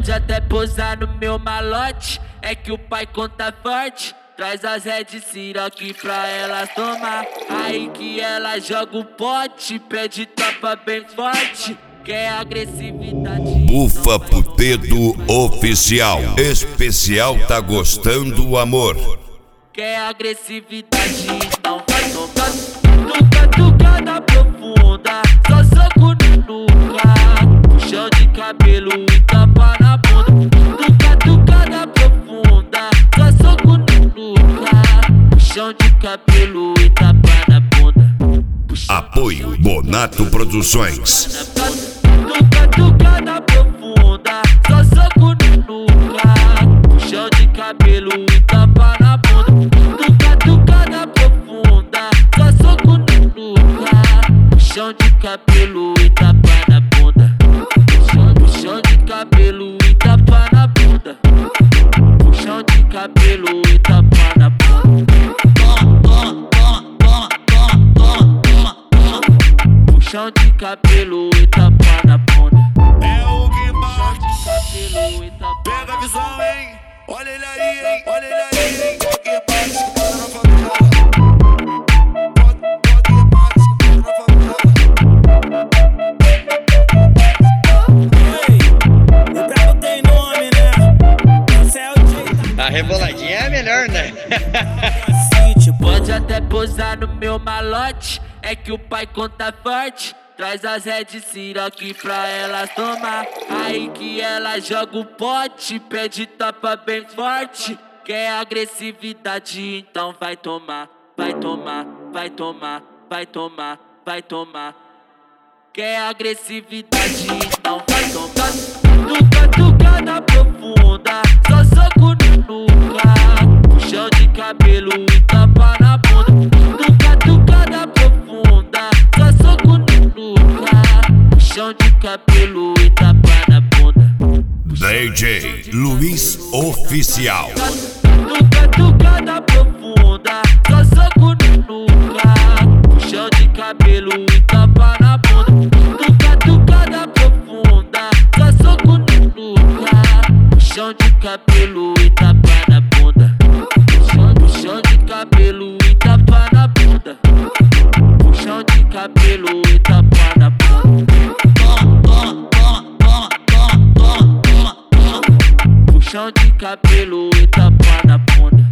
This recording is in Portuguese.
Pode até posar no meu malote, é que o pai conta forte. Traz as Red Siroc pra elas tomar. Aí que ela joga o pote, pede tapa bem forte. Quer agressividade? Bufa Putedo Oficial. Especial Tá Gostando o Amor. Quer agressividade? Então vai tomar. Nunca tucada profunda, só soco no nuca. Puxão de cabelo e tapa na bunda. Nunca tucada profunda, só soco no nuca. Puxão de cabelo e tapa na bunda. Apoio Bonato Produções. Nunca tucada profunda, só soco no nuca. Puxão de cabelo e tapa na bunda. Nunca tucada profunda, só soco no nuca. Puxão de cabelo e tapa na bunda. Puxão de cabelo e tapa na bunda. Puxão de cabelo e tapa na bunda. Puxão de cabelo e tapa na bunda. É o Guimarães. Pega a visão, hein? Olha ele aí, hein? Olha ele aí, hein? Guimarães que tá na favela. O brabo tem nome, né? Esse é o jeito. A reboladinha é a melhor, né? Pode até posar no meu malote, é que o pai conta forte. Traz as Red Siroc pra elas tomar. Aí que ela joga o pote, pede tapa bem forte. Quer agressividade? Então vai tomar. Vai tomar, vai tomar, vai tomar, vai tomar. Quer agressividade? Então vai tomar. Nunca tucada profunda, só soco no nuca. Puxão de cabelo e tapa na bunda. Nunca tucada profunda, só soco no nuca. Puxão de cabelo e tapa na bunda. DJ Luiz Oficial. Nunca tucada profunda, só soco no nuca. Puxão de cabelo e tapa na bunda. Nunca tucada profunda, só soco no nuca. Puxão de cabelo e tapa na bunda. Puxão de cabelo e tapa na bunda. Puxão de cabelo e tapa na bunda. Puxão de cabelo e tapa na bunda.